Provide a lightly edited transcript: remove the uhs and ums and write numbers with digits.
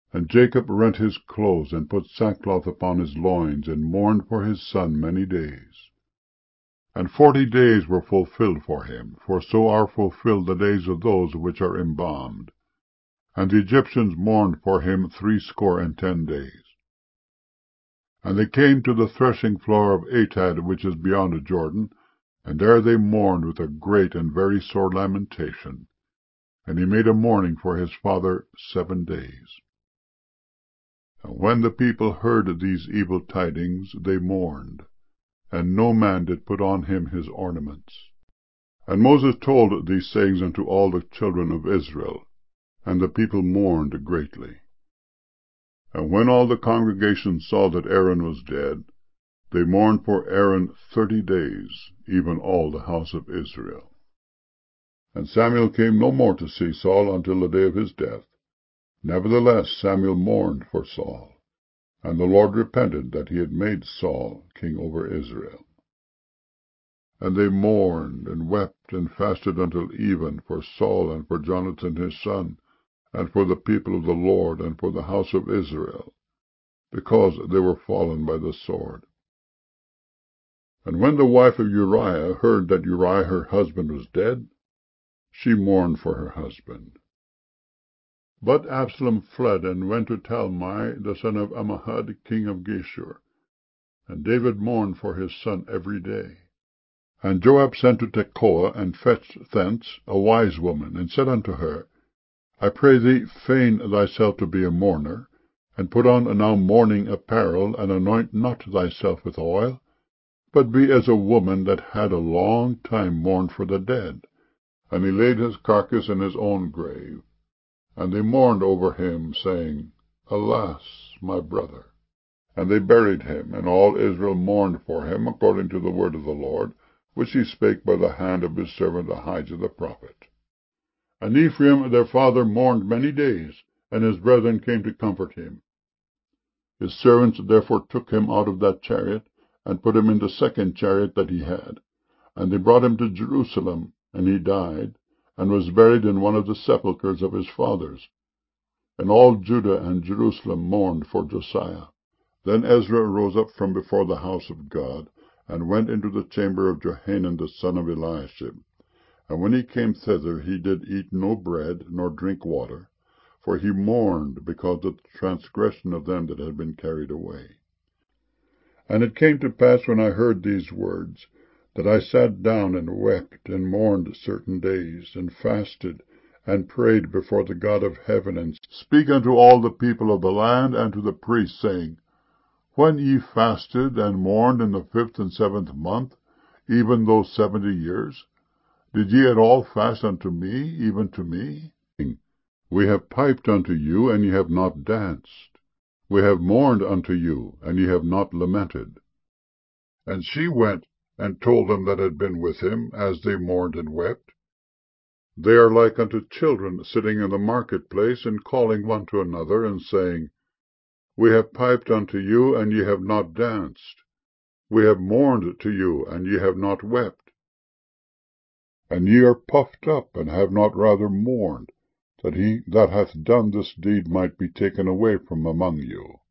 And Jacob rent his clothes, and put sackcloth upon his loins, and mourned for his son many days. And 40 days were fulfilled for him, for so are fulfilled the days of those which are embalmed. And the Egyptians mourned for him 70 days. And they came to the threshing floor of Atad, which is beyond the Jordan, and there they mourned with a great and very sore lamentation. And he made a mourning for his father 7 days. And when the people heard these evil tidings, they mourned, and no man did put on him his ornaments. And Moses told these sayings unto all the children of Israel, and the people mourned greatly. And when all the congregation saw that Aaron was dead, they mourned for Aaron 30 days, even all the house of Israel. And Samuel came no more to see Saul until the day of his death. Nevertheless Samuel mourned for Saul, and the Lord repented that he had made Saul king over Israel. And they mourned, and wept, and fasted until even, for Saul, and for Jonathan his son, and for the people of the Lord, and for the house of Israel, because they were fallen by the sword. And when the wife of Uriah heard that Uriah her husband was dead, she mourned for her husband. But Absalom fled, and went to Talmai, the son of Ammihud, king of Geshur. And David mourned for his son every day. And Joab sent to Tekoa, and fetched thence a wise woman, and said unto her, I pray thee, feign thyself to be a mourner, and put on now mourning apparel, and anoint not thyself with oil, but be as a woman that had a long time mourned for the dead. And he laid his carcass in his own grave. And they mourned over him, saying, Alas, my brother! And they buried him, and all Israel mourned for him, according to the word of the Lord, which he spake by the hand of his servant Ahijah the prophet. And Ephraim their father mourned many days, and his brethren came to comfort him. His servants therefore took him out of that chariot, and put him in the second chariot that he had. And they brought him to Jerusalem, and he died, and was buried in one of the sepulchres of his fathers. And all Judah and Jerusalem mourned for Josiah. Then Ezra rose up from before the house of God, and went into the chamber of Johanan the son of Eliashib. And when he came thither, he did eat no bread, nor drink water, for he mourned because of the transgression of them that had been carried away. And it came to pass, when I heard these words, that I sat down and wept, and mourned certain days, and fasted, and prayed before the God of heaven, and spake unto all the people of the land, and to the priests, saying, When ye fasted and mourned in the 5th and 7th month, even those 70 years, did ye at all fast unto me, even to me? We have piped unto you, and ye have not danced. We have mourned unto you, and ye have not lamented. And she went and told them that had been with him, as they mourned and wept. They are like unto children sitting in the marketplace, and calling one to another, and saying, We have piped unto you, and ye have not danced. We have mourned to you, and ye have not wept. And ye are puffed up, and have not rather mourned, that he that hath done this deed might be taken away from among you.